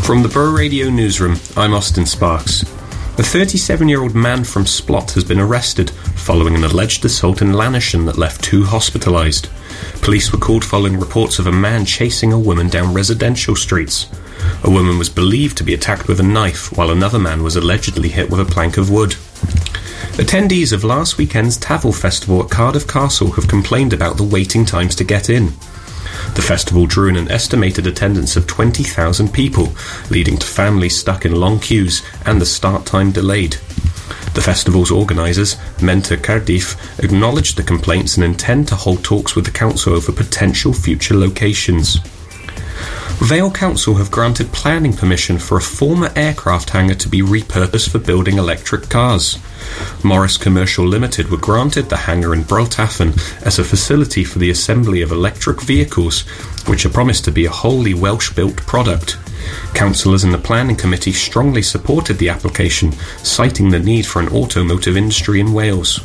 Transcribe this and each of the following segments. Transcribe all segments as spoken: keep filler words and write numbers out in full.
From the Bro Radio newsroom, I'm Austin Sparks. A thirty-seven-year-old man from Splot has been arrested following an alleged assault in Lanarsham that left two hospitalised. Police were called following reports of a man chasing a woman down residential streets. A woman was believed to be attacked with a knife, while another man was allegedly hit with a plank of wood. Attendees of last weekend's Tavel Festival at Cardiff Castle have complained about the waiting times to get in. The festival drew in an estimated attendance of twenty thousand people, leading to families stuck in long queues and the start time delayed. The festival's organisers, Mentor Cardiff, acknowledged the complaints and intend to hold talks with the council over potential future locations. Vale Council have granted planning permission for a former aircraft hangar to be repurposed for building electric cars. Morris Commercial Limited were granted the hangar in Broltaffen as a facility for the assembly of electric vehicles, which are promised to be a wholly Welsh-built product. Councillors in the planning committee strongly supported the application, citing the need for an automotive industry in Wales.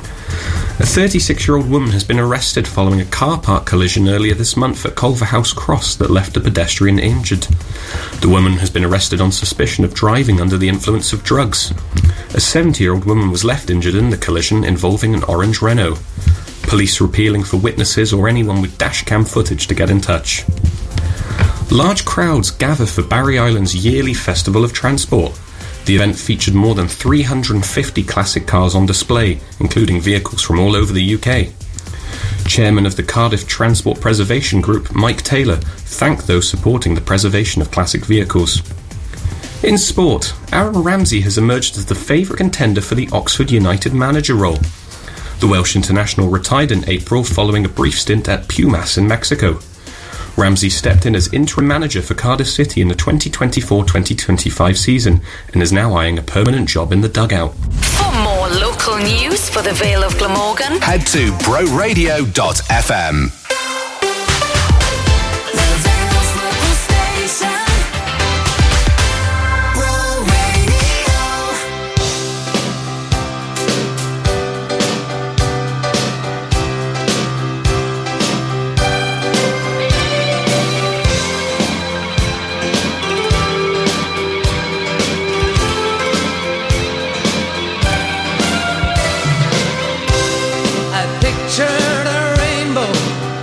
A thirty-six-year-old woman has been arrested following a car park collision earlier this month at Culverhouse Cross that left a pedestrian injured. The woman has been arrested on suspicion of driving under the influence of drugs. A seventy-year-old woman was left injured in the collision involving an orange Renault. Police are appealing for witnesses or anyone with dashcam footage to get in touch. Large crowds gather for Barry Island's yearly Festival of Transport. The event featured more than three hundred fifty classic cars on display, including vehicles from all over the U K. Chairman of the Cardiff Transport Preservation Group, Mike Taylor, thanked those supporting the preservation of classic vehicles. In sport, Aaron Ramsey has emerged as the favourite contender for the Oxford United manager role. The Welsh international retired in April following a brief stint at Pumas in Mexico. Ramsey stepped in as interim manager for Cardiff City in the twenty twenty-four twenty twenty-five season and is now eyeing a permanent job in the dugout. For more local news for the Vale of Glamorgan, head to bro radio dot f m. Pictured a rainbow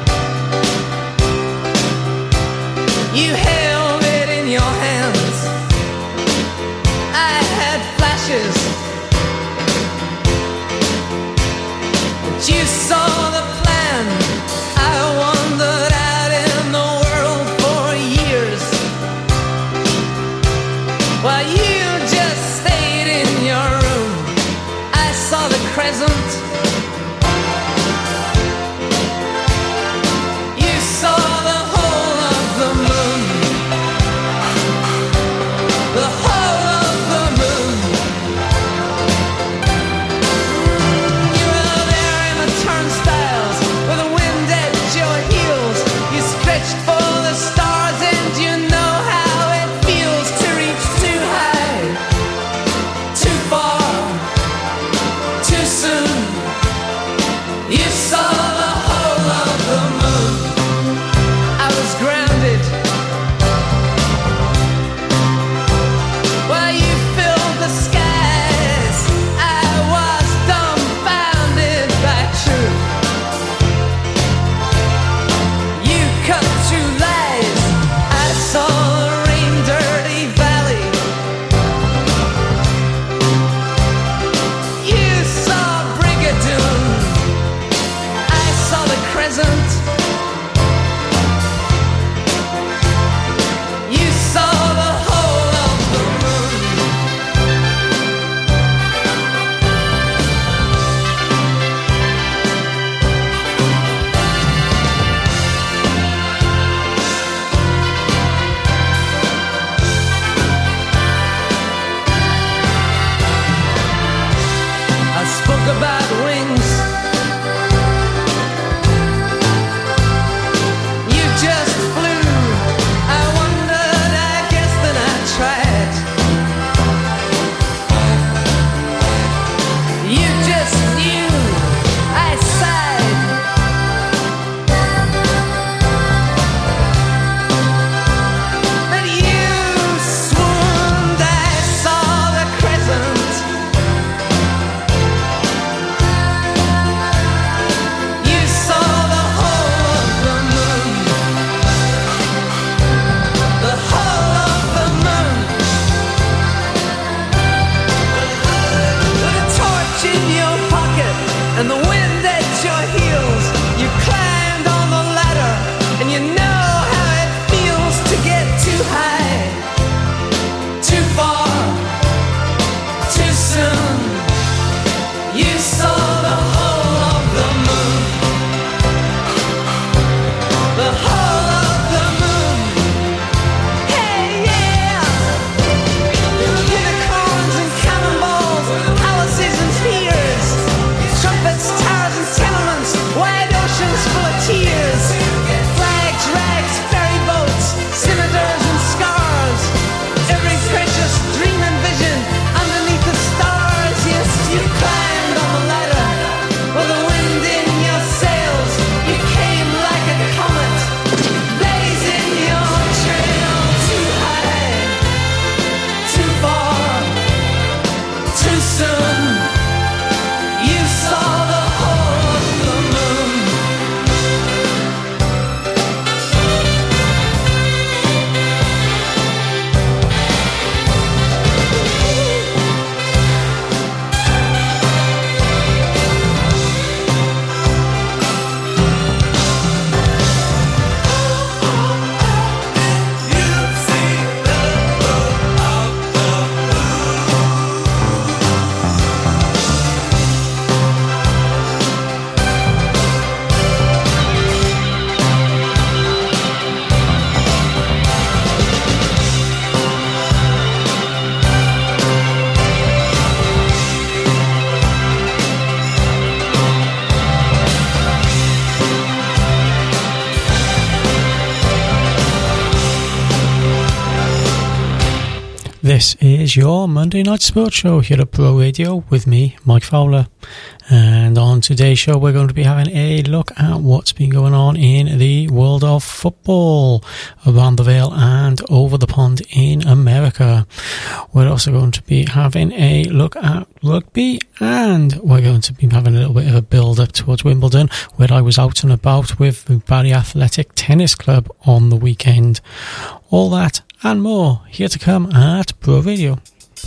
This is your Monday Night Sports Show here at Bro Radio with me, Mike Fowler. And on today's show, we're going to be having a look at what's been going on in the world of football around the Vale and over the pond in America. We're also going to be having a look at rugby, and we're going to be having a little bit of a build-up towards Wimbledon, where I was out and about with the Barry Athletic Tennis Club on the weekend. All that and more here to come at Bro Radio.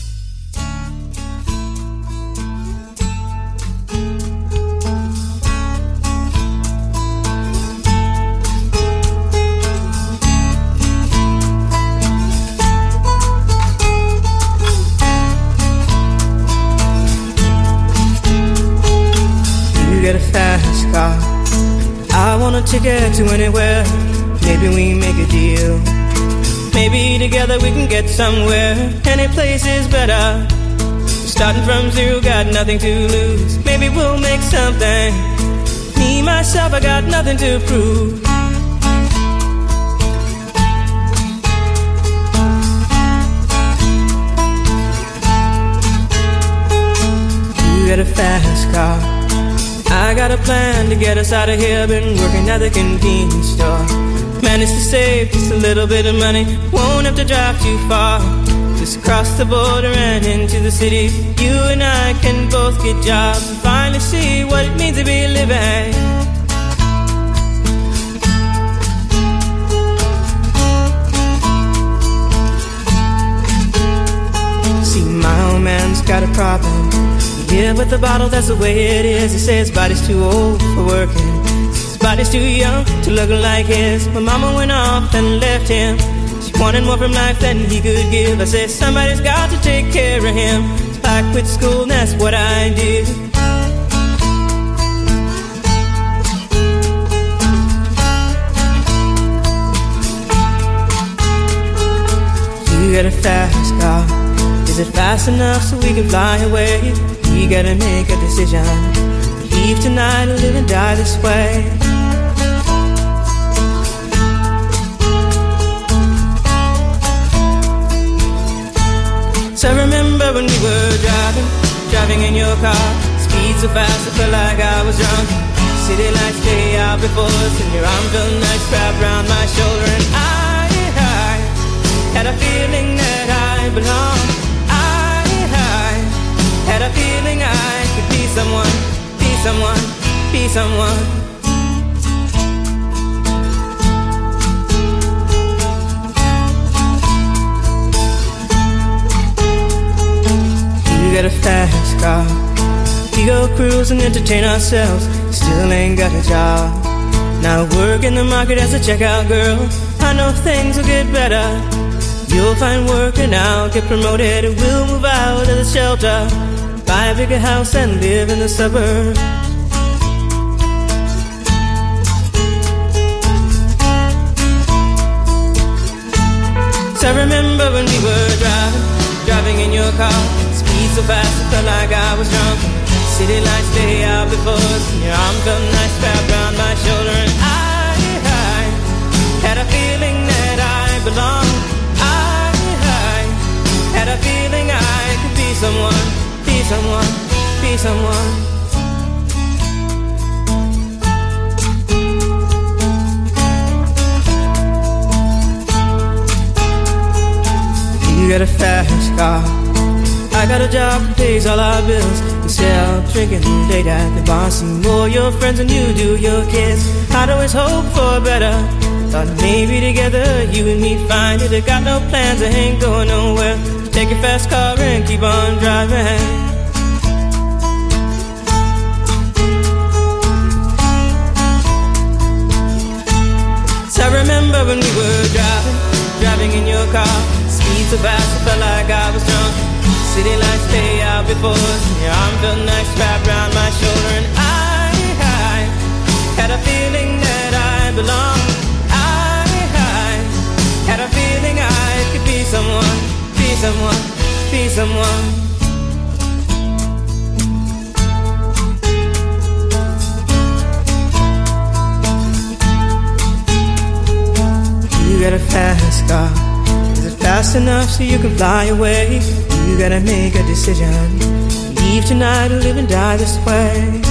Get a fast car, I want a ticket to anywhere. Maybe we make a deal. Maybe together we can get somewhere. Any place is better. Starting from zero, got nothing to lose. Maybe we'll make something. Me, myself, I got nothing to prove. You got a fast car, I got a plan to get us out of here. Been working at the convenience store. Managed to save just a little bit of money. Won't have to drive too far. Just cross the border and into the city. You and I can both get jobs and finally see what it means to be living. See, my old man's got a problem. Yeah, with the bottle, that's the way it is. He says his body's too old for working. His body's too young to look like his. My mama went off and left him. She wanted more from life than he could give. I said, somebody's got to take care of him. So I quit school and that's what I did. You got a fast car. Is it fast enough so we can fly away? We gotta make a decision. Leave tonight or live and die this way. So I remember when we were driving, driving in your car. Speed so fast I felt like I was drunk. City lights lay out before us, and your arm felt nice wrapped around my shoulder. And I, I had a feeling that I belonged. Had a feeling I could be someone, be someone, be someone. You got a fast car. We go cruise and entertain ourselves. Still ain't got a job. Now work in the market as a checkout girl. I know things will get better. You'll find work and I'll get promoted. We'll move out of the shelter, buy a bigger house and live in the suburbs. So I remember when we were driving, driving in your car. Speed so fast it felt like I was drunk. City lights lay out before us, and your arm felt nice wrapped around my shoulder. And I, I had a feeling that I belonged. I, I had a feeling I could be someone, be someone, be someone. You got a fast car, I got a job that pays all our bills. We sell drinking late at the bar. See more your friends than you do your kids. I'd always hope for better. Thought maybe together you and me find it. I got no plans, I ain't going nowhere. Take your fast car and keep on driving. So I remember when we were driving, driving in your car. Speed so fast I felt like I was drunk. City lights lay out before us, and your arm felt nice wrapped around my shoulder. And I, I had a feeling that I belonged. I, I had a feeling I could be someone, be someone, be someone. You got a fast car. Is it fast fast enough so you can fly away. You gotta make a decision. Leave tonight or live and die this way.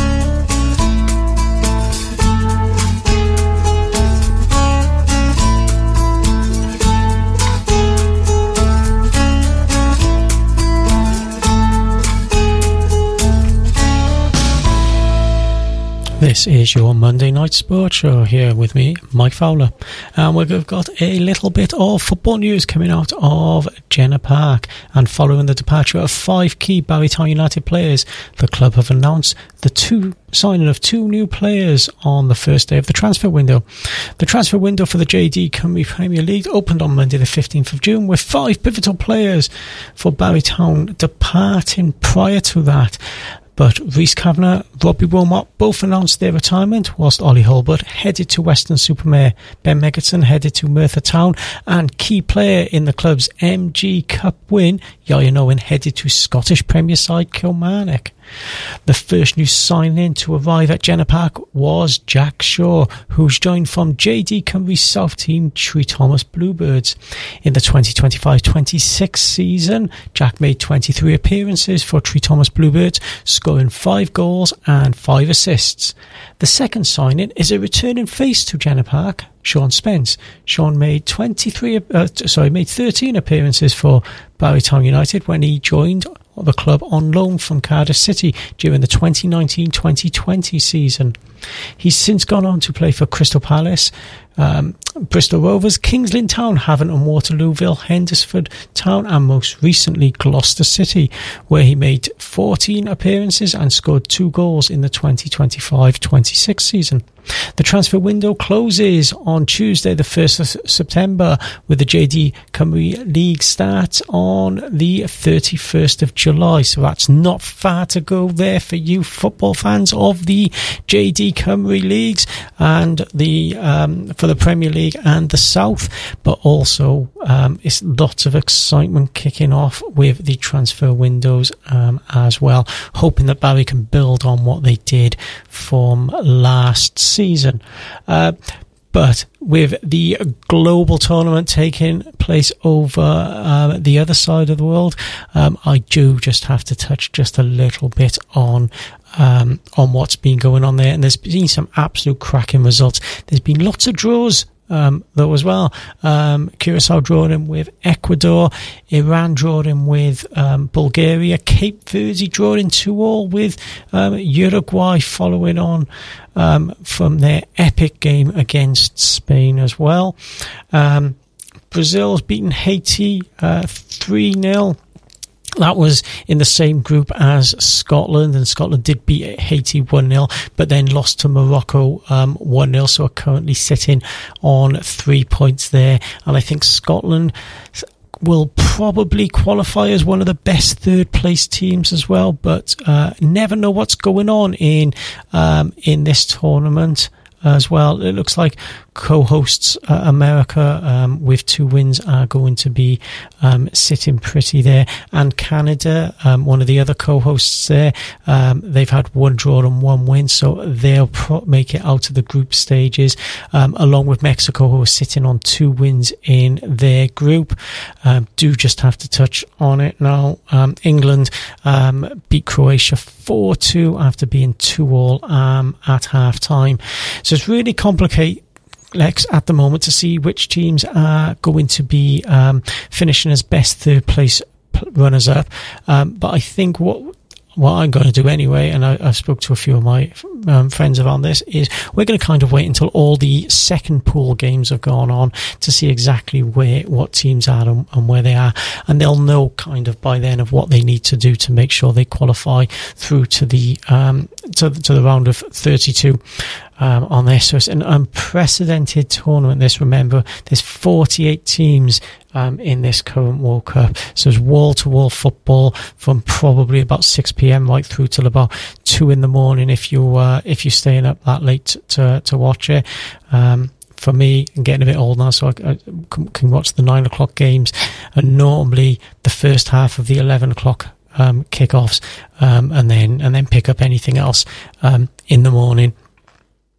This is your Monday Night Sports Show here with me, Mike Fowler. And we've got a little bit of football news coming out of Jenner Park. And following the departure of five key Barrytown United players, the club have announced the two signing of two new players on the first day of the transfer window. The transfer window for the J D Cymru Premier League opened on Monday the fifteenth of June, with five pivotal players for Barrytown departing prior to that. But Rhys Kavanagh, Robbie Wilmot both announced their retirement, whilst Ollie Hulbert headed to Weston-super-Mare, Ben Megerton headed to Merthyr Town, and key player in the club's M G Cup win, Ieuan Owen, headed to Scottish Premier side Kilmarnock. The first new signing to arrive at Jenner Park was Jack Shaw, who's joined from J D Cymru's South team Tree Thomas Bluebirds. In the twenty twenty-five twenty-six season, Jack made twenty-three appearances for Tree Thomas Bluebirds, scoring five goals and five assists. The second signing is a returning face to Jenner Park, Sean Spence. Sean made twenty-three, uh, sorry, made thirteen appearances for Barrytown United when he joined the club on loan from Cardiff City during the twenty nineteen twenty twenty season. He's since gone on to play for Crystal Palace, um, Bristol Rovers, Kings Lynn Town, Havant and Waterlooville, Hendersford Town, and most recently Gloucester City, where he made fourteen appearances and scored two goals in the twenty twenty-five twenty-six season. The transfer window closes on Tuesday the first of September, with the J D Cymru League start on the thirty-first of July, so that's not far to go there for you football fans of the J D Cymru Leagues and the um, for the Premier League and the South, but also um, it's lots of excitement kicking off with the transfer windows um, as well, hoping that Barry can build on what they did from last season. Uh, but with the global tournament taking place over uh, the other side of the world, um, I do just have to touch just a little bit on um, on what's been going on there. And there's been some absolute cracking results. There's been lots of draws Um, though as well. Um, Curacao drawing with Ecuador, Iran drawing with um, Bulgaria, Cape Verde drawing two all with um, Uruguay, following on um, from their epic game against Spain as well. Um, Brazil's beaten Haiti uh, three nil. That was in the same group as Scotland, and Scotland did beat Haiti one nil, but then lost to Morocco um, one nil, so are currently sitting on three points there. And I think Scotland will probably qualify as one of the best third place teams as well, but uh, never know what's going on in um, in this tournament as well. It looks like co-hosts uh, America um, with two wins are going to be um, sitting pretty there, and Canada, um, one of the other co-hosts there, um, they've had one draw and one win, so they'll pro- make it out of the group stages, um, along with Mexico, who are sitting on two wins in their group. Um, do just have to touch on it now. Um, England um, beat Croatia four two after being two all um, at half time, so it's really complicated Lex at the moment to see which teams are going to be um, finishing as best third place runners up. Um, but I think what what I'm going to do anyway, and I, I've spoke to a few of my um, friends around this, is we're going to kind of wait until all the second pool games have gone on to see exactly where what teams are and, and where they are, and they'll know kind of by then of what they need to do to make sure they qualify through to the um, to, to the round of thirty-two. Um, on this. So it's an unprecedented tournament. This, remember, there's forty-eight teams um, in this current World Cup. So there's wall-to-wall football from probably about six p.m. right through till about two in the morning if you uh, if you're staying up that late to to watch it. Um, for me, I'm getting a bit old now, so I, I can watch the nine o'clock games, and normally the first half of the eleven o'clock um, kickoffs, um, and then and then pick up anything else um, in the morning.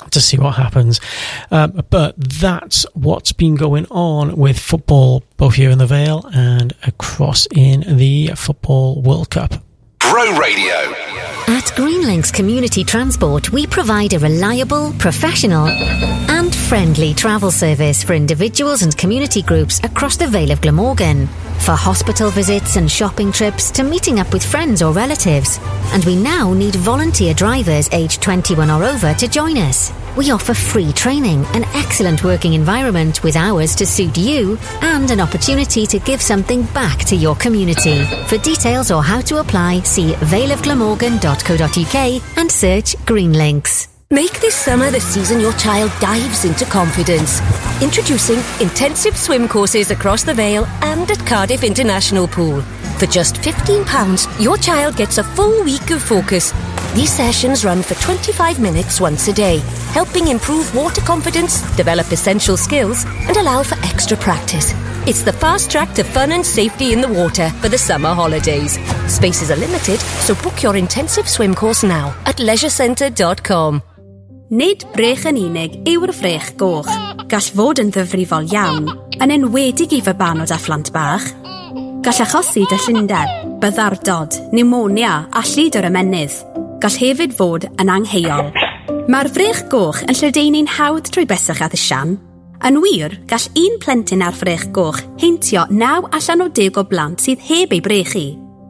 to see what happens. Um, but that's what's been going on with football, both here in the Vale and across in the Football World Cup. Bro Radio. At Greenlinks Community Transport, we provide a reliable, professional and friendly travel service for individuals and community groups across the Vale of Glamorgan. For hospital visits and shopping trips to meeting up with friends or relatives. And we now need volunteer drivers aged twenty-one or over to join us. We offer free training, an excellent working environment with hours to suit you, and an opportunity to give something back to your community. For details or how to apply, see vale of glamorgan dot co dot uk and search Greenlinks. Make this summer the season your child dives into confidence. Introducing intensive swim courses across the Vale and at Cardiff International Pool. For just fifteen pounds, your child gets a full week of focus. These sessions run for twenty-five minutes once a day, helping improve water confidence, develop essential skills, and allow for extra practice. It's the fast track to fun and safety in the water for the summer holidays. Spaces are limited, so book your intensive swim course now at leisure centre dot com. Nid brech yn unig yw'r frech goch. Gall fod yn ddyfrifol iawn, yn enwedig i fabanod a phlant bach. Gall achosi dyllundeb, byddardod, pneumonia a llyd o'r ymennydd. Gall hefyd fod yn angheuol. Mae'r frech goch yn lledaenu'n hawdd trwy besach a ddisian. Yn wir, gall un plentyn ar frech goch heintio naw allan o deg o blant sydd heb ei brechu.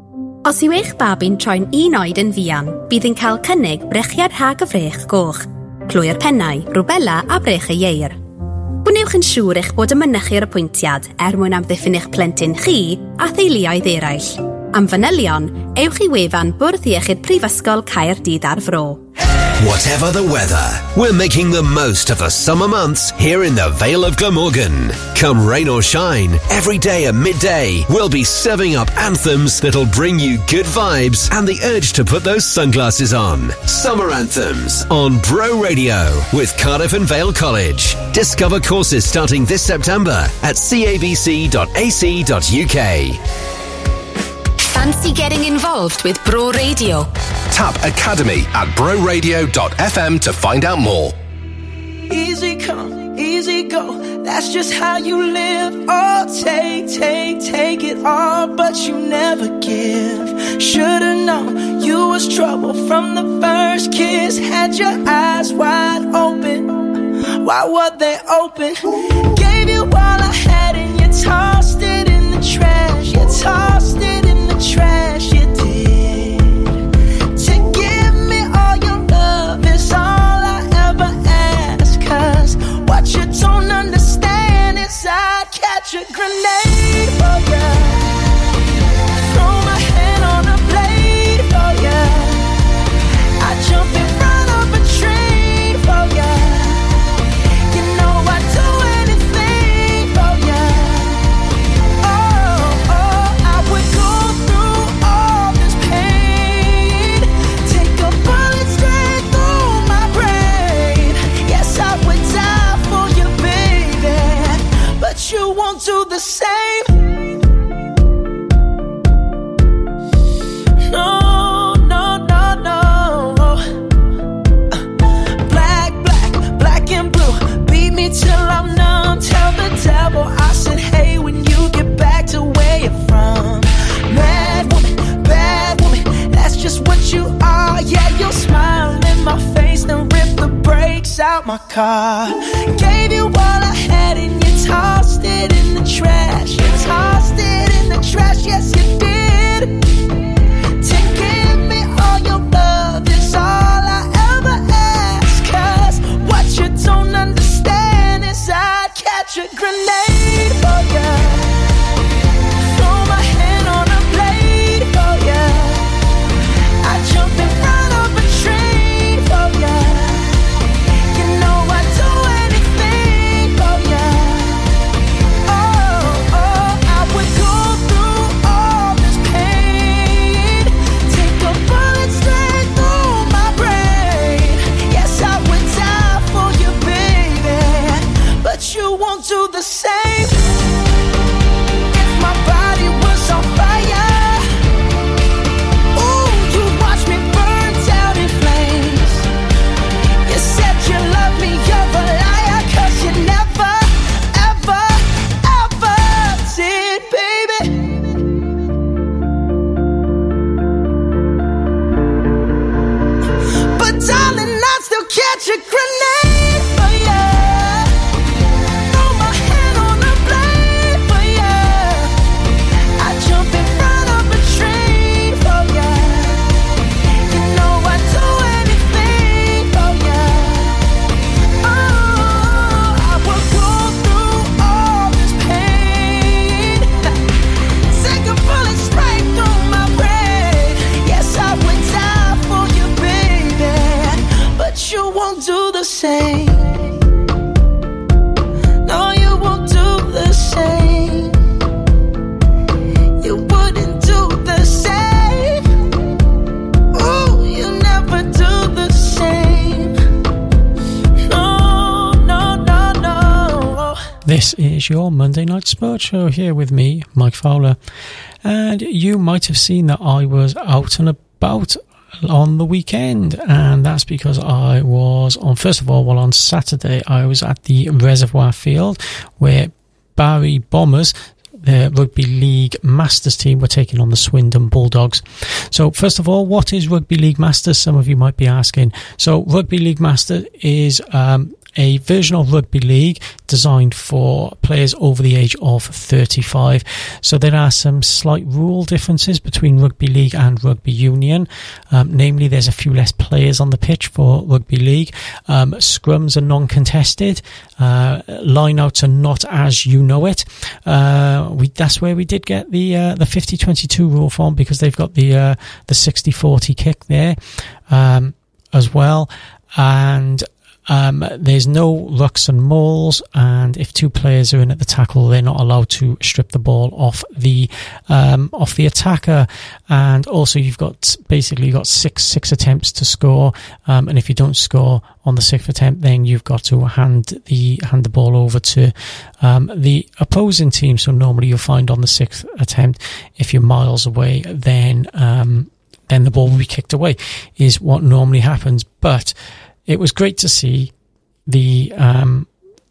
Os yw eich babi'n troi'n un oed yn fuan, bydd yn cael cynnig brechiad rhag y frech goch. Clwy'r pennau, rwbela a brech y ieir. Gwnewch yn siŵr eich bod yn mynychu'r apwyntiad er mwyn amddiffyn eich plentyn chi a theuluoedd eraill. Am fanylion, ewch i wefan Bwrdd Iechyd Prifysgol Caerdydd ar Fro. Whatever the weather, we're making the most of the summer months here in the Vale of Glamorgan. Come rain or shine, every day at midday, we'll be serving up anthems that'll bring you good vibes and the urge to put those sunglasses on. Summer Anthems on Bro Radio with Cardiff and Vale College. Discover courses starting this September at c a v c dot a c dot u k. Fancy getting involved with Bro Radio? Tap Academy at bro radio dot f m to find out more. Easy come, easy go, that's just how you live. Oh, take, take, take it all, but you never give. Should've known you was trouble from the first kiss. Had your eyes wide open, why were they open? Gave you all I had and you tossed it in the trash. You tossed it in the trash, you did. To give me all your love is all I ever ask. Cause what you don't understand is I'd catch a grenade for ya, throw my hand on a blade for ya, I'd jump in front of a train for ya. You know I'd do anything for ya. Oh, oh, I would go through all this pain, take a bullet straight through my brain. Yes, I would die for you, baby, but you won't do the same. No, no, no, no. Black, black, black and blue, beat me till I'm numb. Tell the devil I said hey when you get back to where you're from. Mad woman, bad woman, that's just what you are. Yeah, you'll smile in my face, then rip the brakes out my car. Gave you all I had and you tossed it in the trash. You tossed it in the trash, yes you did. To give me all your love is all I ever ask. Cause what you don't understand is I'd catch a grenade for ya, throw my hand on a blade for ya, I'd jump in front of a train for ya. You know I'd do anything for ya. Oh, oh, I would go through all this pain, take a bullet straight through my brain. Yes, I would die for you, baby, but you won't do the same. If my body was on fire, ooh, you watch me burn down in flames. You said you loved This is your Monday Night Sports Show here with me, Mike Fowler. And you might have seen that I was out and about on the weekend, and that's because I was on, first of all, well, on Saturday, I was at the Reservoir Field where Barry Bombers, the Rugby League Masters team, were taking on the Swindon Bulldogs. So first of all, what is Rugby League Masters? Some of you might be asking. So Rugby League Masters is um, a version of rugby league designed for players over the age of thirty-five. So there are some slight rule differences between rugby league and rugby union. Um, namely, there's a few less players on the pitch for rugby league. Um, scrums are non-contested. Uh, lineouts are not as you know it. Uh, we, that's where we did get the uh, the fifty twenty-two rule from, because they've got the uh, the sixty forty kick there um, as well. And Um, there's no rucks and mauls, and if two players are in at the tackle, they're not allowed to strip the ball off the um, off the attacker. And also, you've got basically you've got six six attempts to score, um, and if you don't score on the sixth attempt, then you've got to hand the hand the ball over to um, the opposing team. So normally you'll find on the sixth attempt, if you're miles away, then um, then the ball will be kicked away, is what normally happens. But it was great to see the um,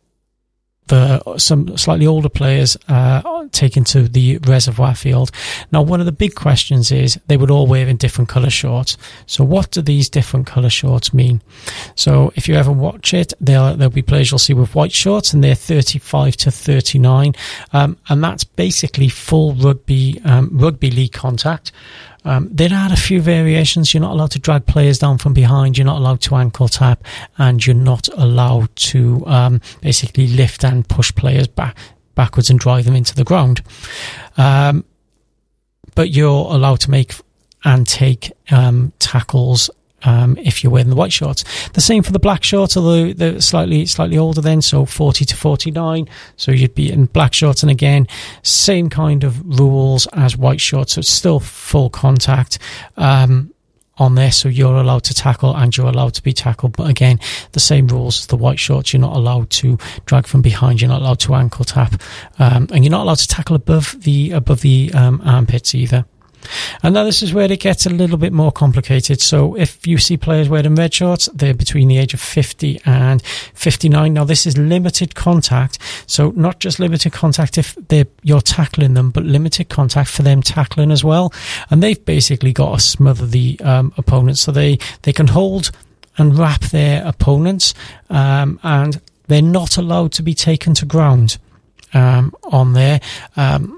the some slightly older players uh, taken to the Reservoir Field. Now, one of the big questions is they would all wear in different colour shorts. So what do these different colour shorts mean? So if you ever watch it, there'll, there'll be players you'll see with white shorts, and they're thirty-five to thirty-nine. Um, and that's basically full rugby um, rugby league contact. Um, there are a few variations. You're not allowed to drag players down from behind. You're not allowed to ankle tap, and you're not allowed to um, basically lift and push players back backwards and drive them into the ground. Um, but you're allowed to make and take um, tackles um, if you're wearing the white shorts. The same for the black shorts, although they're slightly slightly older then, so forty to forty-nine. So you'd be in black shorts, and again, same kind of rules as white shorts. So it's still full contact um, on there. So you're allowed to tackle and you're allowed to be tackled. But again, the same rules as the white shorts. You're not allowed to drag from behind. You're not allowed to ankle tap, um, and you're not allowed to tackle above the above the um, armpits either. And now this is where it gets a little bit more complicated. So if you see players wearing red shorts, they're between the age of fifty and fifty-nine. Now this is limited contact. So not just limited contact if they're, you're tackling them, but limited contact for them tackling as well. And they've basically got to smother the um, opponents. So they, they can hold and wrap their opponents, um, and they're not allowed to be taken to ground um, on there. Um,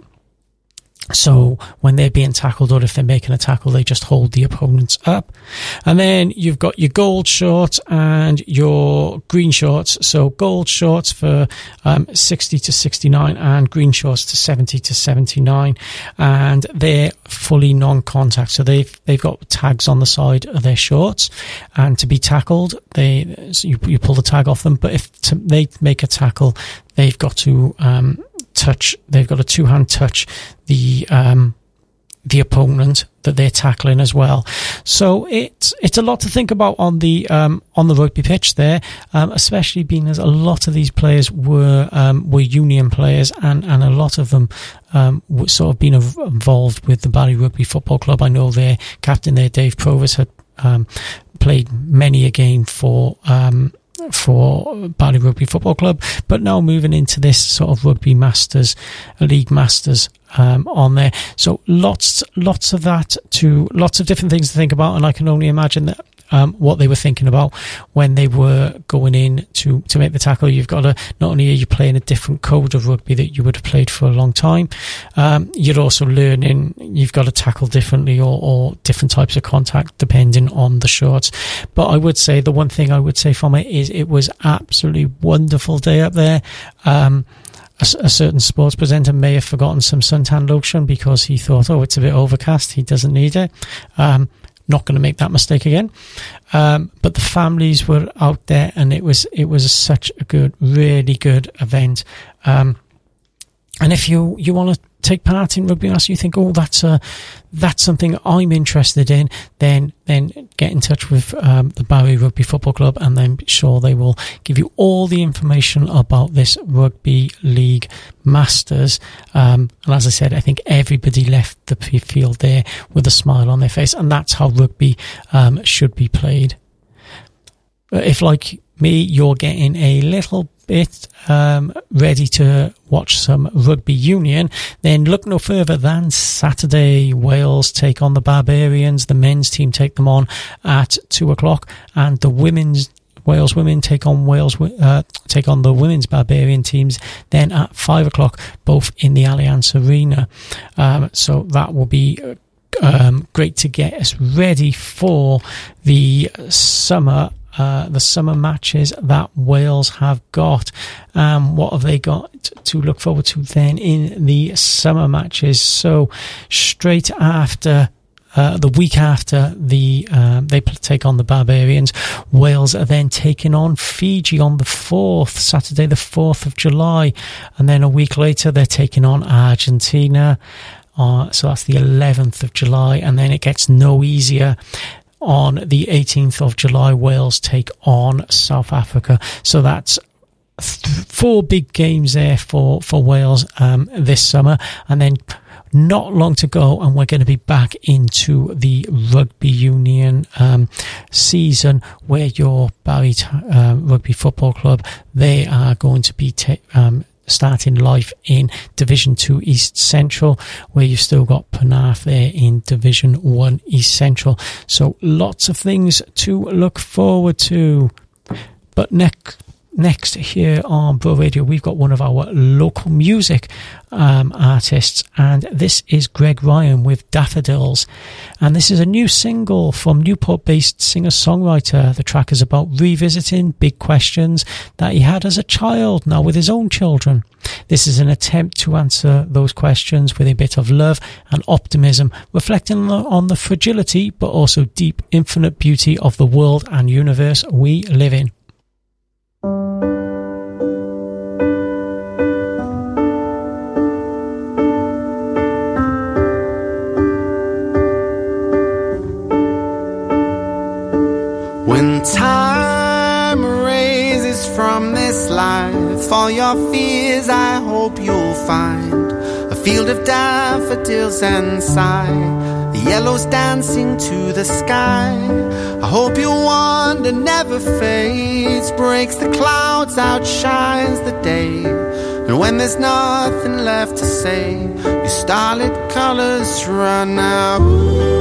So when they're being tackled, or if they're making a tackle, they just hold the opponents up. And then you've got your gold shorts and your green shorts. So gold shorts for um, sixty to sixty-nine, and green shorts to seventy to seventy-nine. And they're fully non-contact. So they've they've got tags on the side of their shorts. And to be tackled, they so you, you pull the tag off them. But if to, they make a tackle, they've got to um, touch. They've got a two-hand touch the um, the opponent that they're tackling as well. So it's it's a lot to think about on the um, on the rugby pitch there, um, especially being as a lot of these players were um, were union players, and, and a lot of them um, were sort of been involved with the Barry Rugby Football Club. I know their captain there, Dave Provis, had um, played many a game for um, for Barry Rugby Football Club, but now moving into this sort of Rugby Masters, League Masters um, on there. So lots, lots of that to lots of different things to think about, and I can only imagine that um, what they were thinking about when they were going in to to make the tackle. You've got to, not only are you playing a different code of rugby that you would have played for a long time, um, you're also learning. You've got to tackle differently, or, or different types of contact depending on the shorts. But I would say the one thing I would say from it is it was absolutely wonderful day up there. Um, A, a certain sports presenter may have forgotten some suntan lotion because he thought, oh, it's a bit overcast, he doesn't need it. Um, not going to make that mistake again. Um, but the families were out there, and it was it was such a good, really good event. Um, and if you, you want to take part in rugby master, you think, oh, that's a, that's something I'm interested in, then then get in touch with um, the Barry Rugby Football Club, and I'm sure they will give you all the information about this Rugby League Masters. Um, and as I said, I think everybody left the field there with a smile on their face, and that's how rugby um, should be played. If, like me, you're getting a little bit um, ready to watch some rugby union, then look no further than Saturday. Wales take on the Barbarians. The men's team take them on at two o'clock, and the women's Wales women take on Wales uh, take on the women's Barbarian teams then at five o'clock, both in the Allianz Arena. Um, so that will be um, great to get us ready for the summer. Uh, the summer matches that Wales have got. Um, what have they got to look forward to then in the summer matches? So straight after, uh, the week after the um, they take on the Barbarians, Wales are then taking on Fiji on the fourth, Saturday the fourth of July. And then a week later, they're taking on Argentina. Uh, so that's the eleventh of July. And then it gets no easier. On the eighteenth of July, Wales take on South Africa. So that's th- four big games there for, for Wales um, this summer. And then not long to go, and we're going to be back into the rugby union um, season, where your Barry uh, Rugby Football Club, they are going to be ta- um, starting life in Division two East Central, where you've still got Penarth there in Division one East Central. So lots of things to look forward to. But next, next here on Bro Radio, we've got one of our local music um, artists, and this is Greg Ryan with Daffodils. And this is a new single from Newport-based singer-songwriter. The track is about revisiting big questions that he had as a child, now with his own children. This is an attempt to answer those questions with a bit of love and optimism, reflecting on the fragility but also deep, infinite beauty of the world and universe we live in. When time raises from this life all your fears, I hope you'll find a field of daffodils and sigh, the yellows dancing to the sky. I hope your wonder never fades, breaks the clouds, outshines the day. And when there's nothing left to say, your starlit colors run out.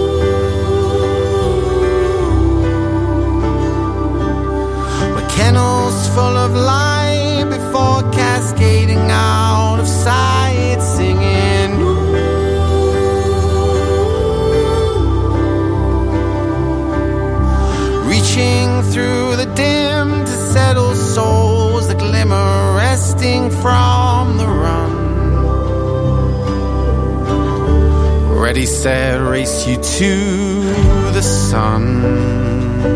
Kennels full of light before cascading out of sight, singing ooh. Reaching through the dim to settle souls, the glimmer resting from the run. Ready, set, race you to the sun.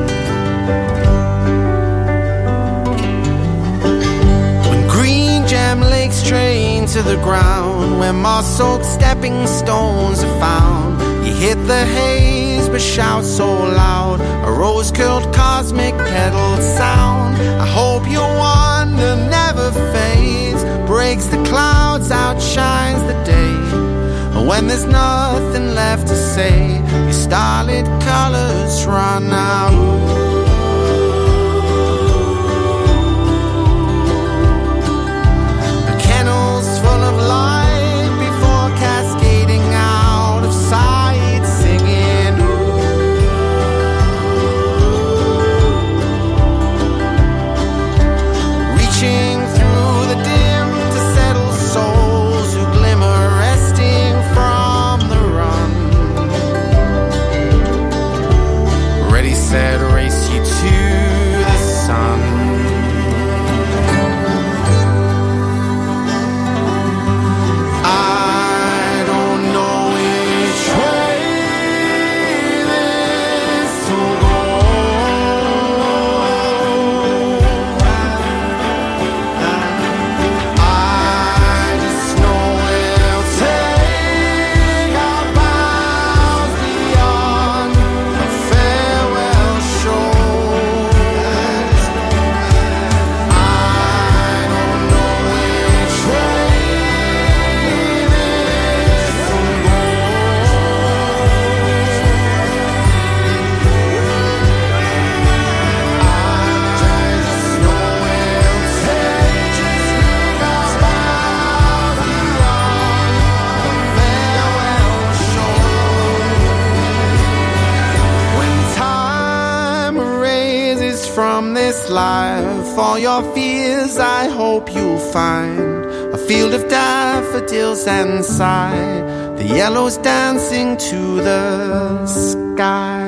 Lakes train to the ground, where moss-soaked stepping stones are found. You hit the haze but shout so loud, a rose-curled cosmic pedal sound. I hope your wonder never fades, breaks the clouds, outshines the day. And when there's nothing left to say, your starlit colors run out. Full of light before cascading out of sight, singing ooh. Reaching through the dim to settle souls who glimmer resting from the run. Ready, set, race for your fears I hope you'll find a field of daffodils and sigh the yellows dancing to the sky.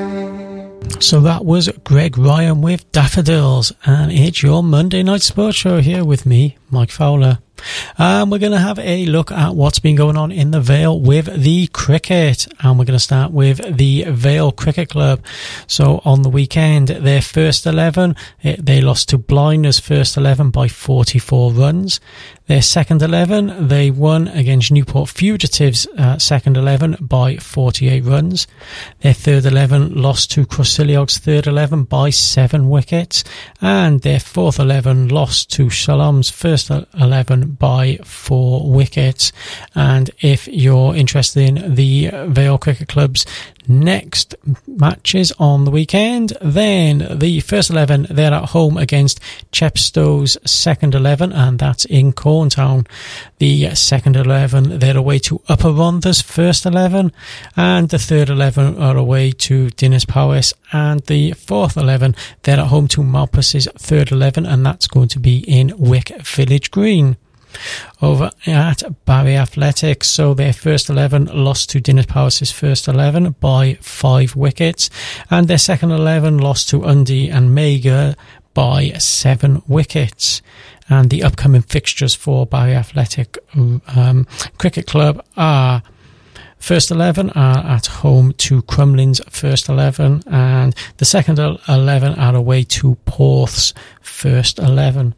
So that was Greg Ryan with Daffodils, and it's your Monday Night Sports Show here with me, Mike Fowler. Um, we're going to have a look at what's been going on in the Vale with the cricket, and we're going to start with the Vale Cricket Club. So on the weekend, their first eleven, it, they lost to Blinders first eleven by forty-four runs. Their second eleven, they won against Newport Fugitives uh, second eleven by forty-eight runs. Their third eleven lost to Crossiliogs third eleven by seven wickets, and their fourth eleven lost to Shalom's first eleven by four wickets. And if you're interested in the Vale Cricket Club's next matches on the weekend, then the first eleven, they're at home against Chepstow's second eleven, and that's in Corntown. The second eleven, they're away to Upper Rhondda's first eleven, and the third eleven are away to Dinas Powys, and the fourth eleven, they're at home to Malpas's third eleven, and that's going to be in Wick Village Green. Over at Barry Athletics, so their first eleven lost to Dinas Powys' first eleven by five wickets, and their second eleven lost to Undy and Mega by seven wickets. And the upcoming fixtures for Barry Athletic um, Cricket Club are: first eleven are at home to Crumlin's first eleven, and the second eleven are away to Porth's first eleven.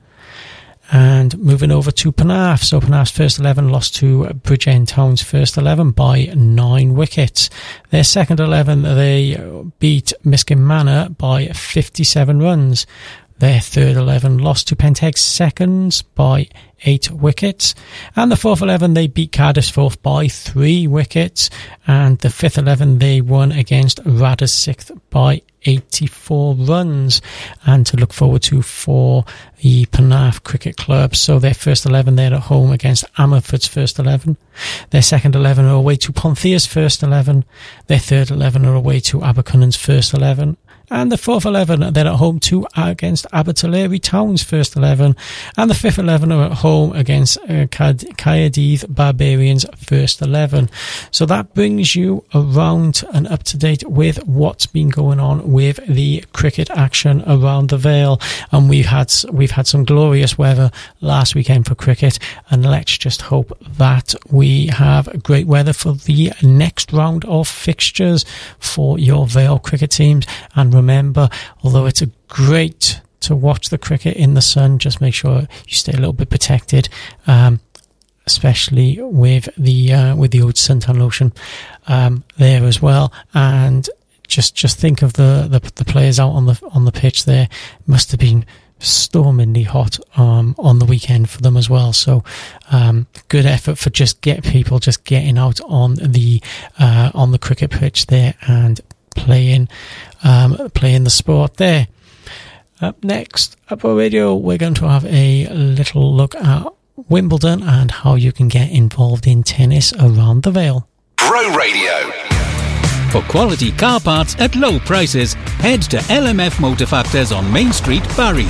And moving over to Penarth, so Penarth's first eleven lost to Bridgend Town's first eleven by nine wickets. Their second eleven, they beat Miskin Manor by fifty-seven runs. Their third eleven lost to Penteg Seconds by eight wickets. And the fourth eleven, they beat Cardiff Fourth by three wickets. And the fifth eleven, they won against Radas Sixth by eighty-four runs. And to look forward to for the Penarth Cricket Club, so their first eleven, they're at home against Ammerford's first eleven. Their second eleven are away to Ponthea's first eleven. Their third eleven are away to Abercynnon's first eleven. And the fourth eleven, they're at home to against Abertillery Town's first eleven. And the fifth eleven are at home against uh, Caerdydd Barbarians' first eleven. So that brings you around and up to date with what's been going on with the cricket action around the Vale. And we've had we've had some glorious weather last weekend for cricket, and let's just hope that we have great weather for the next round of fixtures for your Vale cricket teams. And remember, although it's a great to watch the cricket in the sun, just make sure you stay a little bit protected, um, especially with the uh, with the old suntan lotion um, there as well. And just just think of the, the the players out on the on the pitch there. It must have been stormingly hot um, on the weekend for them as well. So um, good effort for just get people just getting out on the uh, on the cricket pitch there and playing um, playing the sport there. Up next, up on radio, we're going to have a little look at Wimbledon and how you can get involved in tennis around the Vale. Pro Radio. For quality car parts at low prices, head to L M F Motor Factors on Main Street, Barry.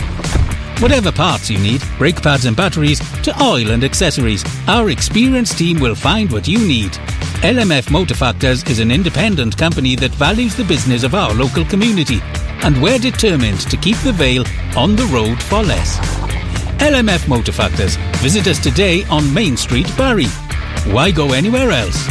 Whatever parts you need, brake pads and batteries, to oil and accessories, our experienced team will find what you need. L M F Motor Factors is an independent company that values the business of our local community, and we're determined to keep the Vale on the road for less. L M F Motor Factors. Visit us today on Main Street, Barry. Why go anywhere else?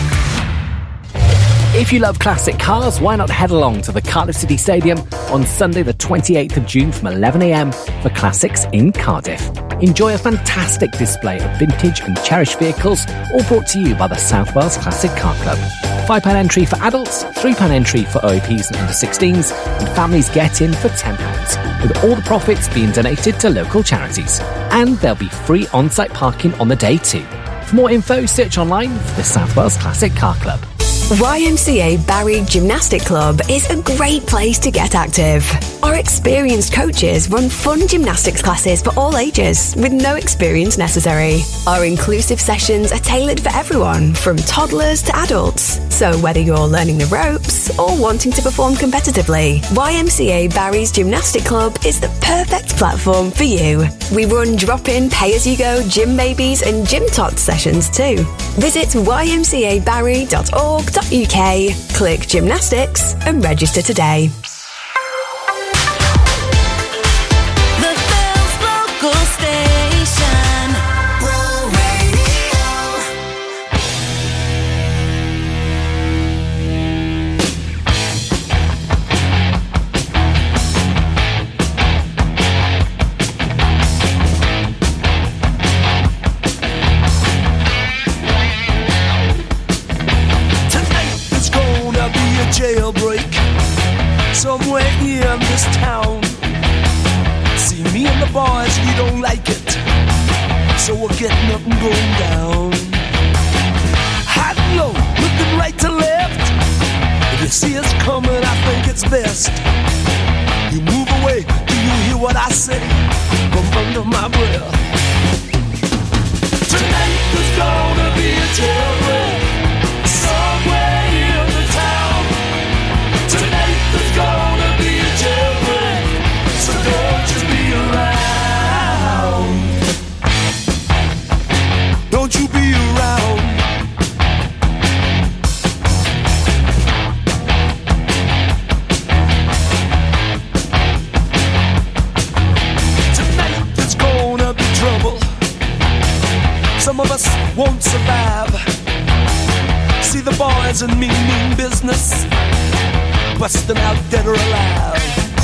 If you love classic cars, why not head along to the Cardiff City Stadium on Sunday the twenty-eighth of June from eleven a m for Classics in Cardiff. Enjoy a fantastic display of vintage and cherished vehicles, all brought to you by the South Wales Classic Car Club. five pounds entry for adults, three pounds entry for O A Ps and under sixteens, and families get in for ten pounds, with all the profits being donated to local charities. And there'll be free on-site parking on the day too. For more info, search online for the South Wales Classic Car Club. Y M C A Barry Gymnastic Club is a great place to get active. Our experienced coaches run fun gymnastics classes for all ages with no experience necessary. Our inclusive sessions are tailored for everyone from toddlers to adults. So whether you're learning the ropes or wanting to perform competitively, Y M C A Barry's Gymnastic Club is the perfect platform for you. We run drop-in, pay-as-you-go gym babies and gym tots sessions too. Visit y m c a barry dot org dot u k, click gymnastics and register today. Jailbreak somewhere in this town. See, me and the boys, we don't like it, so we're getting up and going down. High and low, looking right to left. If you see us coming, I think it's best you move away. Do you hear what I say from under my breath? Tonight there's gonna be a jailbreak somewhere in the town. Tonight there's gonna be a jailbreak, so don't you be around. Don't you be around. Tonight there's gonna be trouble. Some of us won't survive. See the boys and me mean business, busting out dead or alive.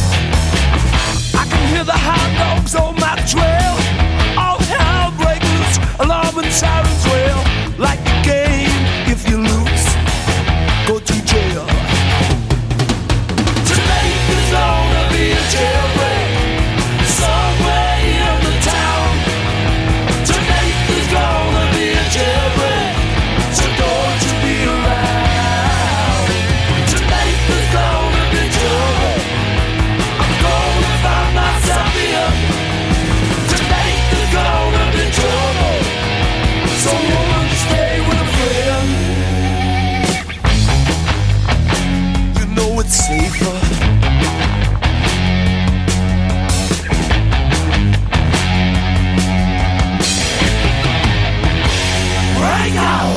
I can hear the hound dogs on my trail. All hell breakers, alarm and sirens wail. Like the game, if you lose, go to jail. Tonight there's gonna be a jailbreak somewhere in the town. Tonight there's gonna be a jailbreak, so don't you be around. Tonight there's gonna be trouble. I'm gonna find myself here. Tonight there's gonna be trouble. So woman, stay with a friend. You know it's safer. Right out.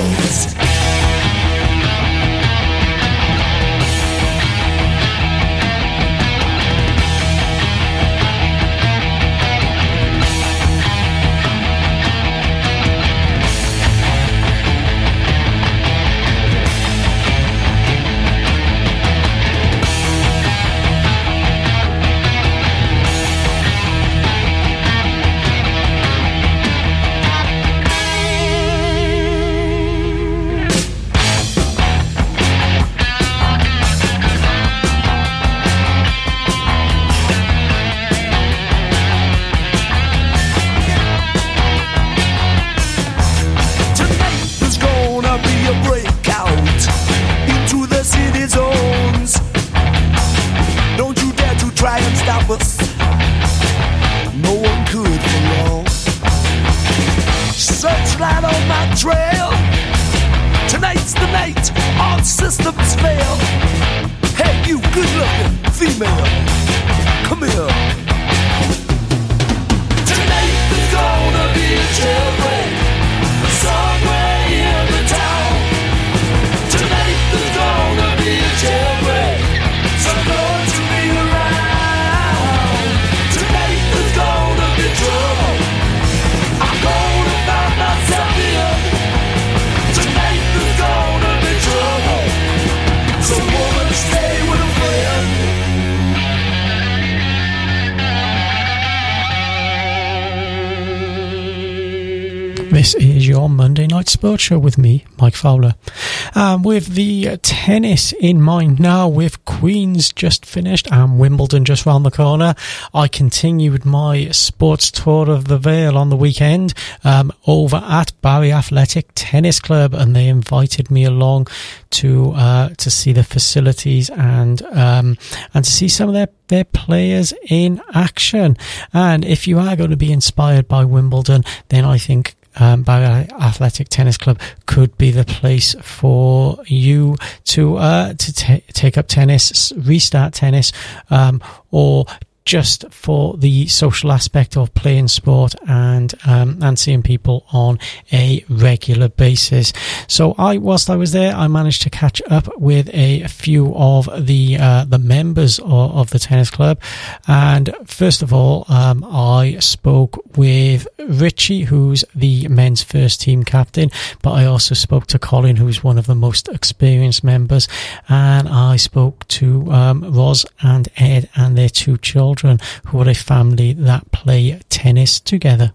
This is your Monday Night Sports Show with me, Mike Fowler. Um, with the tennis in mind now, with Queen's just finished and Wimbledon just round the corner, I continued my sports tour of the Vale on the weekend um, over at Barry Athletic Tennis Club, and they invited me along to uh, to see the facilities and um, and to see some of their their players in action. And if you are going to be inspired by Wimbledon, then I think um, Barry Athletic Tennis Club could be the place for you to uh, to t- take up tennis, restart tennis, um, or just for the social aspect of playing sport and um, and seeing people on a regular basis. So I, whilst I was there, I managed to catch up with a few of the uh, the members of, of the tennis club. And first of all, um, I spoke with Richie, who's the men's first team captain, but I also spoke to Colin, who's one of the most experienced members, and I spoke to um, Roz and Ed and their two children, who are a family that play tennis together.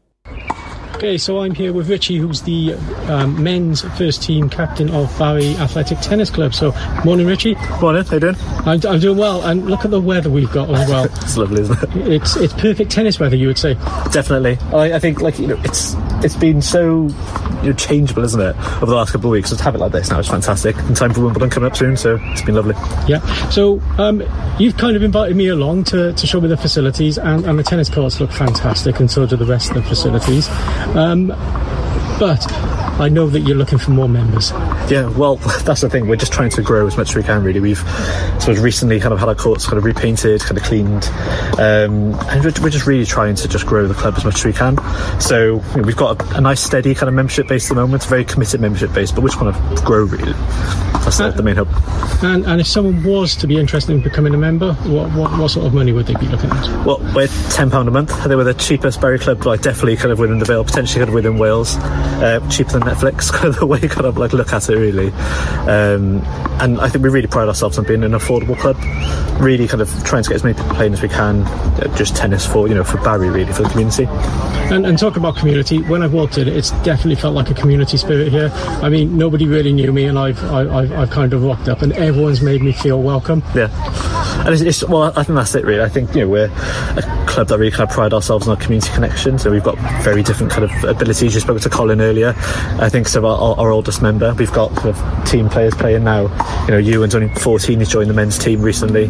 Okay, so I'm here with Richie, who's the um, men's first team captain of Barry Athletic Tennis Club. So, morning, Richie. Morning, how you doing? I'm, I'm doing well, and look at the weather we've got as well. It's lovely, isn't it? It's it's perfect tennis weather, you would say. Definitely. I, I think, like, you know, it's it's been so, you know, changeable, isn't it, over the last couple of weeks. Just have it like this now, it's fantastic. And time for Wimbledon coming up soon, so it's been lovely. Yeah. So, um, you've kind of invited me along to, to show me the facilities, and, and the tennis courts look fantastic, and so do the rest of the facilities. Um, but I know that you're looking for more members. Yeah, well, that's the thing. We're just trying to grow as much as we can, really. We've sort of recently kind of had our courts kind of repainted, kind of cleaned, um, and we're, we're just really trying to just grow the club as much as we can. So, you know, we've got a, a nice, steady kind of membership base at the moment, a very committed membership base, but we just want to grow, really. That's the, the main hope. And, and if someone was to be interested in becoming a member, what, what, what sort of money would they be looking at? Well, we're ten pounds a month. They were the cheapest Barry club, like definitely kind of within the Vale, potentially kind of within Wales. Uh, cheaper than Netflix, kind of the way you kind of like look at it, really. Um, and I think we really pride ourselves on being an affordable club, really kind of trying to get as many people playing as we can, uh, just tennis for, you know, for Barry, really, for the community. And, and talking about community, when I walked in, it's definitely felt like a community spirit here. I mean, nobody really knew me, and I've I, I've, I've kind of rocked up, and everyone's made me feel welcome. Yeah. And it's, it's, well, I think that's it, really. I think, you know, we're a club that really kind of pride ourselves on our community connection, so we've got very different kind of abilities. You spoke to Colin earlier. I think so. Our, our oldest member, we've got kind of team players playing now. You know, Ewan's only fourteen. He's joined the men's team recently.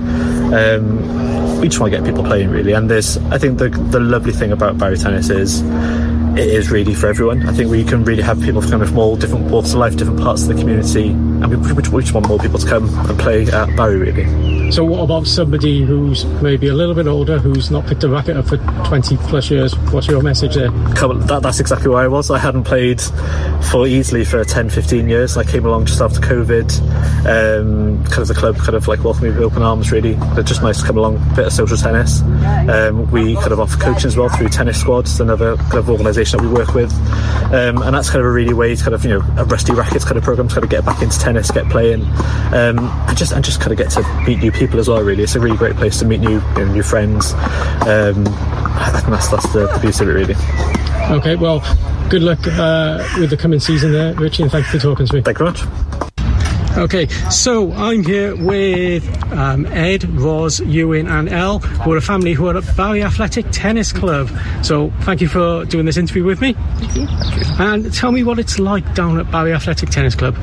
Um, we just want to get people playing, really. And there's, I think the the lovely thing about Barry Tennis is it is really for everyone. I think we can really have people from kind of all different walks of life, different parts of the community, and we, we just want more people to come and play at Barry, really. So what about somebody who's maybe a little bit older, who's not picked a racket up for twenty plus years? What's your message there? That, that's exactly where I was. I hadn't played for easily for ten, fifteen years. I came along just after COVID. Um, kind of the club kind of like welcomed me with open arms, really. It's just nice to come along, a bit of social tennis. Um, we kind of offer coaching as well through Tennis Squads, another kind of organisation that we work with. Um, and that's kind of a really way to kind of, you know, a Rusty Rackets kind of programme to kind of get back into tennis, get playing, um, and just and just kind of get to meet new people as well, really. It's a really great place to meet new, you know, new friends. Um, I think that's, that's the, the beauty of it, really. Okay, well, good luck uh, with the coming season there, Richie, and thank you for talking to me. Thank you very much. Okay, so I'm here with um, Ed, Roz, Ewan and Elle, who are a family who are at Barry Athletic Tennis Club. So thank you for doing this interview with me. Thank you. And tell me what it's like down at Barry Athletic Tennis Club.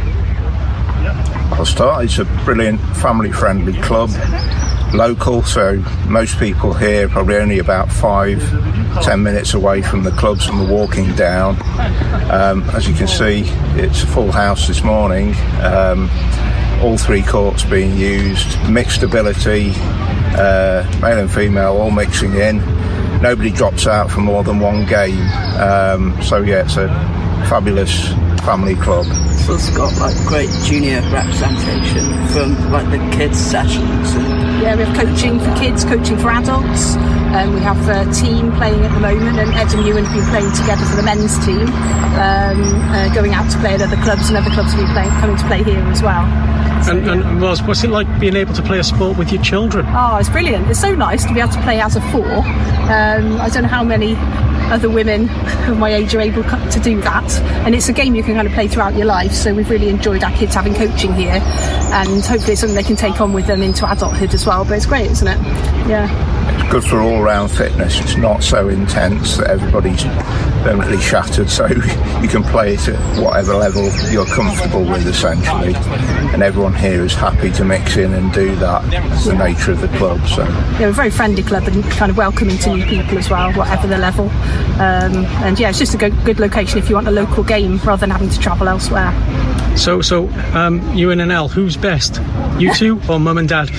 I'll start. It's a brilliant family-friendly club, local, so most people here probably only about five, ten minutes away from the clubs and the walking down. Um, as you can see, it's a full house this morning. Um, all three courts being used, mixed ability, uh, male and female all mixing in. Nobody drops out for more than one game. Um, so yeah, it's a fabulous family club. So it's got like great junior representation from like the kids sessions. And yeah, we have coaching for kids, coaching for adults. Um, we have a team playing at the moment, and Ed and Ewan have been playing together for the men's team, um, uh, going out to play at other clubs, and other clubs will be playing, coming to play here as well. So, and, yeah. and Roz, what's it like being able to play a sport with your children? Oh, it's brilliant. It's so nice to be able to play as a four. Um, I don't know how many other women of my age are able to do that, and it's a game you can kind of play throughout your life, so we've really enjoyed our kids having coaching here, and hopefully it's something they can take on with them into adulthood as well. But it's great, isn't it? Yeah. good for all-round fitness. It's not so intense that everybody's permanently shattered, so you can play it at whatever level you're comfortable with, essentially. And everyone here is happy to mix in and do that. It's the nature of the club. So yeah, we're a very friendly club and kind of welcoming to new people as well, whatever the level. Um, and yeah, it's just a good, good location if you want a local game rather than having to travel elsewhere. So, so um, Ewan and Elle, who's best? You two or mum and dad?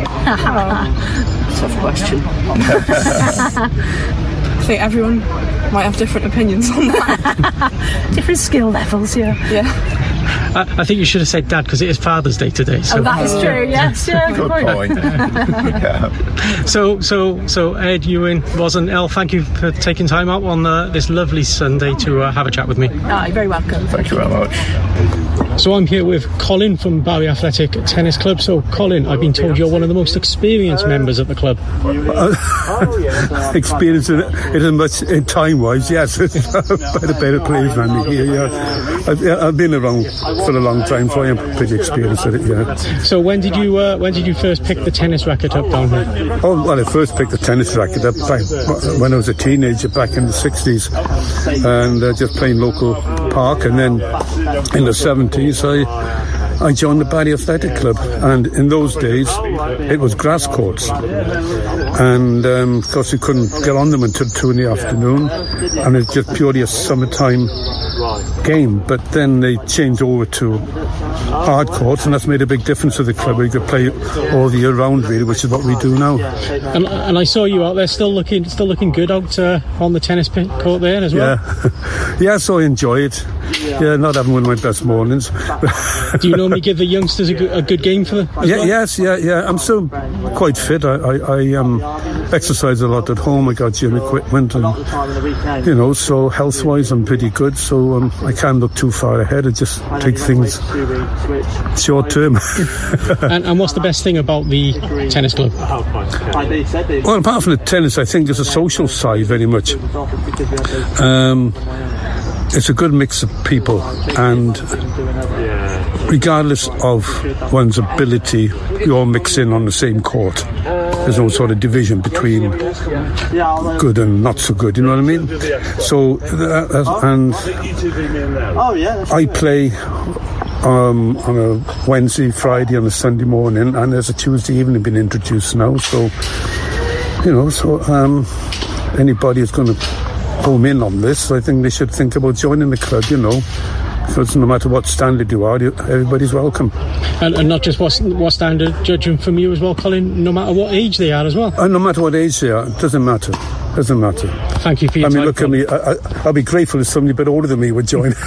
Tough question. I think everyone might have different opinions on that. Different skill levels, yeah. Yeah. I, I think you should have said dad because it is Father's Day today. So. Oh, that is true. Yes, yeah, good, good point. point. Yeah. So, so, so Ed, Ewan, Woz and Elle, thank you for taking time out on uh, this lovely Sunday to uh, have a chat with me. Oh, you're very welcome. Thank you very much. So I'm here with Colin from Barry Athletic Tennis Club. So Colin, I've been told you're one of the most experienced members at the club. Uh, experienced it isn't much in time-wise, yes. By the better players than me here, yeah. I've, I've been around for a long time, so I am pretty experienced at it, yeah. So when did you uh, when did you first pick the tennis racket up down here? Oh, well, I first picked the tennis racket up back when I was a teenager back in the sixties, and uh, just playing local park, and then in the seventies I I joined the Barry Athletic Club, and in those days it was grass courts, and um, of course you couldn't get on them until two in the afternoon, and it's just purely a summertime game. But then they changed over to hard courts, and that's made a big difference to the club. We could play all the year round, really, which is what we do now. And, and I saw you out there, still looking, still looking good out uh, on the tennis pit court there as well. Yeah, yeah. So I enjoy it. Yeah, not having one of my best mornings. Do you normally give the youngsters a good, a good game for them? Yeah, well? yes, yeah, yeah. I'm still quite fit. I, I, I um, exercise a lot at home. I got gym equipment, and you know, so health-wise, I'm pretty good. So um, I can't look too far ahead. I just take things short term. and, and what's the best thing about the tennis club? Well, apart from the tennis, I think there's a social side very much. Um, it's a good mix of people, and regardless of one's ability, you all mix in on the same court. There's no sort of division between good and not so good, you know what I mean? So, uh, and I play um, on a Wednesday, Friday, and a Sunday morning, and there's a Tuesday evening being introduced now. So, you know, so um, anybody who's going to home in on this, I think they should think about joining the club, you know. Because no matter what standard you are, everybody's welcome. And, and not just what, what standard, judging from you as well, Colin, no matter what age they are as well. And no matter what age they are, it doesn't matter. Doesn't matter. Thank you for your I time. mean, look at me. I, I, I'll be grateful if somebody a bit older than me would join.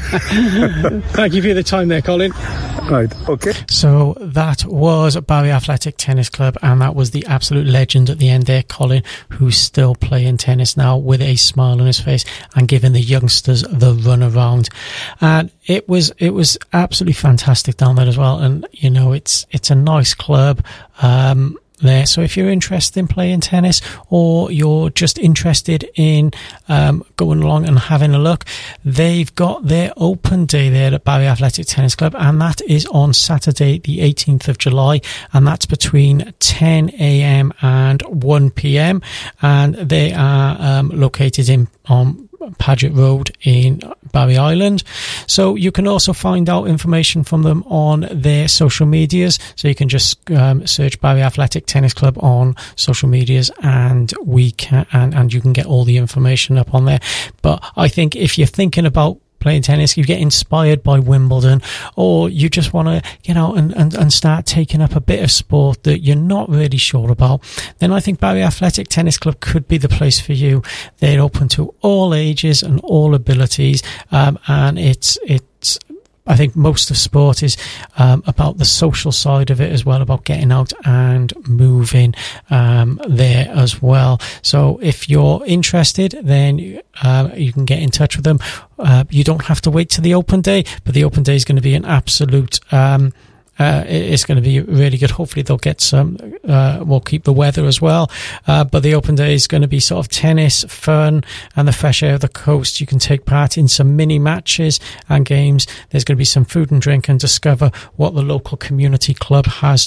Thank you for the time there, Colin. Right, okay. So that was Barry Athletic Tennis Club, and that was the absolute legend at the end there, Colin, who's still playing tennis now with a smile on his face and giving the youngsters the run around. And it was it was absolutely fantastic down there as well. And you know, it's it's a nice club. Um, there. So if you're interested in playing tennis, or you're just interested in um, going along and having a look, they've got their open day there at Barry Athletic Tennis Club, and that is on Saturday the eighteenth of July, and that's between ten a.m. and one p.m. and they are um, located in on Paget Road in Barry Island. So you can also find out information from them on their social medias. So you can just um, search Barry Athletic Tennis Club on social medias, and we can and, and you can get all the information up on there. But I think if you're thinking about playing tennis, you get inspired by Wimbledon, or you just want to get out and, and, and start taking up a bit of sport that you're not really sure about, then I think Barry Athletic Tennis Club could be the place for you. They're open to all ages and all abilities, um, and it's it's I think most of sport is um, about the social side of it as well, about getting out and moving um, there as well. So if you're interested, then uh, you can get in touch with them. Uh, you don't have to wait to the open day, but the open day is going to be an absolute um Uh, it's going to be really good. Hopefully they'll get some, uh, we'll keep the weather as well. Uh, but the open day is going to be sort of tennis, fun, and the fresh air of the coast. You can take part in some mini matches and games. There's going to be some food and drink, and discover what the local community club has to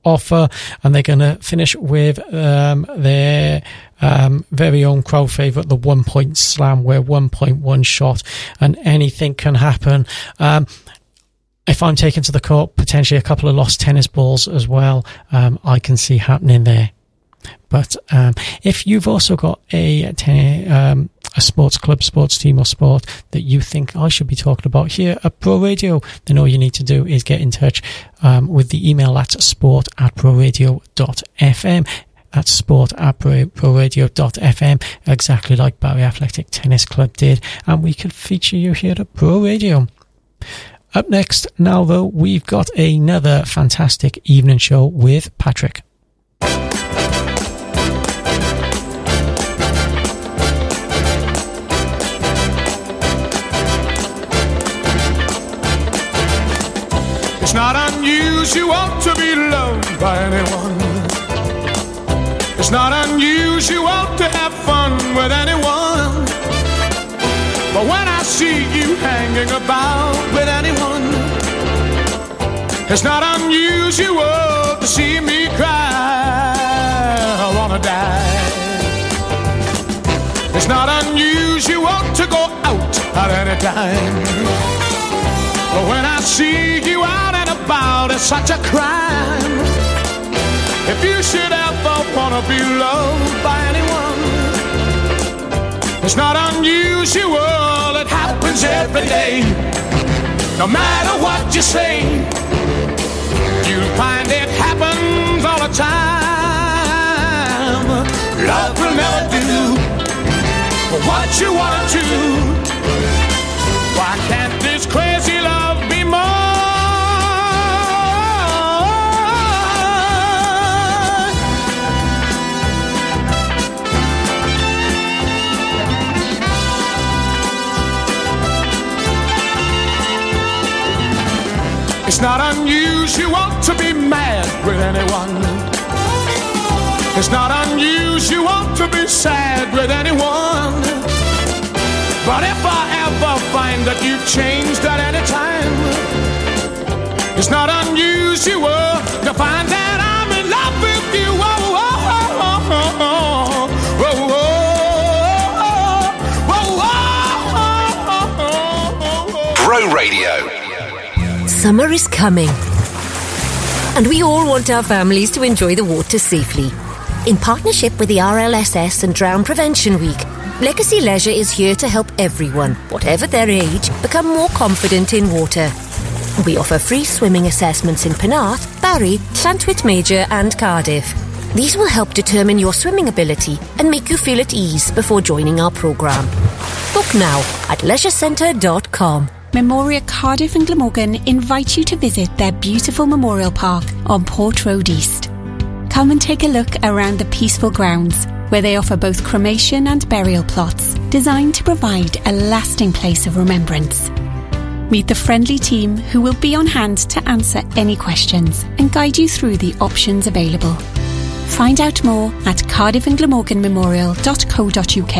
offer, and they're going to finish with um, their um, very own crowd favourite, the One Point Slam, where one point one shot and anything can happen. Um, if I'm taken to the court, potentially a couple of lost tennis balls as well, um, I can see happening there. But um, if you've also got a ten, um, a sports club, sports team or sport that you think I should be talking about here at Bro Radio, then all you need to do is get in touch um, with the email at sport at broradio dot f m. That's sport at broradio dot f m, exactly like Barry Athletic Tennis Club did, and we could feature you here at Bro Radio. Up next, now though, we've got another fantastic evening show with Patrick. It's not unusual to be loved by anyone. It's not unusual to have fun with anyone. But when I see you hanging about with anyone, it's not unusual to see me cry. I wanna die. It's not unusual to go out at any time. But when I see you out and about, it's such a crime. If you should ever wanna be loved by anyone, it's not unusual, it happens every day. No matter what you say, you'll find it happens all the time. Love will never do what you want to. Why can't this crazy love be more? It's not unusual to be mad with anyone. It's not unusual to be sad with anyone. But if I ever find that you've changed at any time, it's not unusual to find that I'm in love with you. Oh, oh, oh, oh, oh, oh, oh, oh, oh, oh. Bro Radio. Summer is coming, and we all want our families to enjoy the water safely. In partnership with the R L S S and Drown Prevention Week, Legacy Leisure is here to help everyone, whatever their age, become more confident in water. We offer free swimming assessments in Penarth, Barry, Llantwit Major and Cardiff. These will help determine your swimming ability and make you feel at ease before joining our programme. Book now at leisure centre dot com. Memoria Cardiff and Glamorgan invite you to visit their beautiful memorial park on Port Road East. Come and take a look around the peaceful grounds, where they offer both cremation and burial plots designed to provide a lasting place of remembrance. Meet the friendly team who will be on hand to answer any questions and guide you through the options available. Find out more at cardiff and glamorgan memorial dot co dot uk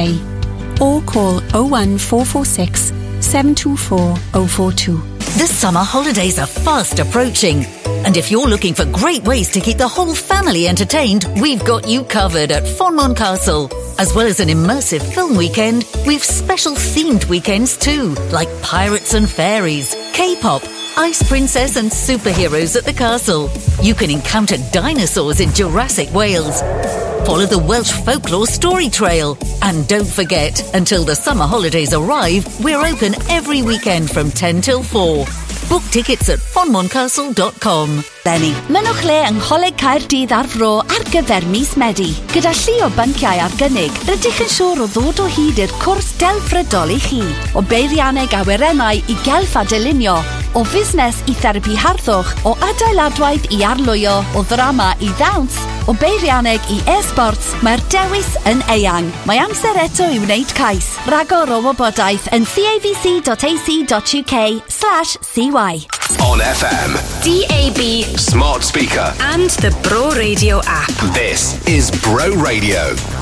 or call oh one four four six, seven two four oh four two. The summer holidays are fast approaching, and if you're looking for great ways to keep the whole family entertained, we've got you covered at Fonmont Castle. As well as an immersive film weekend, we've special themed weekends too, like pirates and fairies, K-pop, Ice Princess and superheroes at the castle. You can encounter dinosaurs in Jurassic Wales. Follow the Welsh folklore story trail. And don't forget, until the summer holidays arrive, we're open every weekend from ten till four. Book tickets at fonmont castle dot com. Lenny. Mynwch le yng Ngholeg Caerdydd ar Fro ar gyfer mis Medi. Gyda llu o bynciau ar gynnig, rydych yn siŵr o ddod o hyd i'r cwrs delfrydol i chi. O beirianneg awyrennau i gelf a dylunio, o fusnes i therapi harddwch, o adeiladwaith i arlwyo, o ddrama i ddawns, o beirianneg i e-sports, mae'r dewis yn eang. Mae amser eto i wneud cais. Ragor o wybodaeth yn c a v c dot a c dot u k slash c y. On F M, D A B, smart speaker, and the Bro Radio app. This is Bro Radio.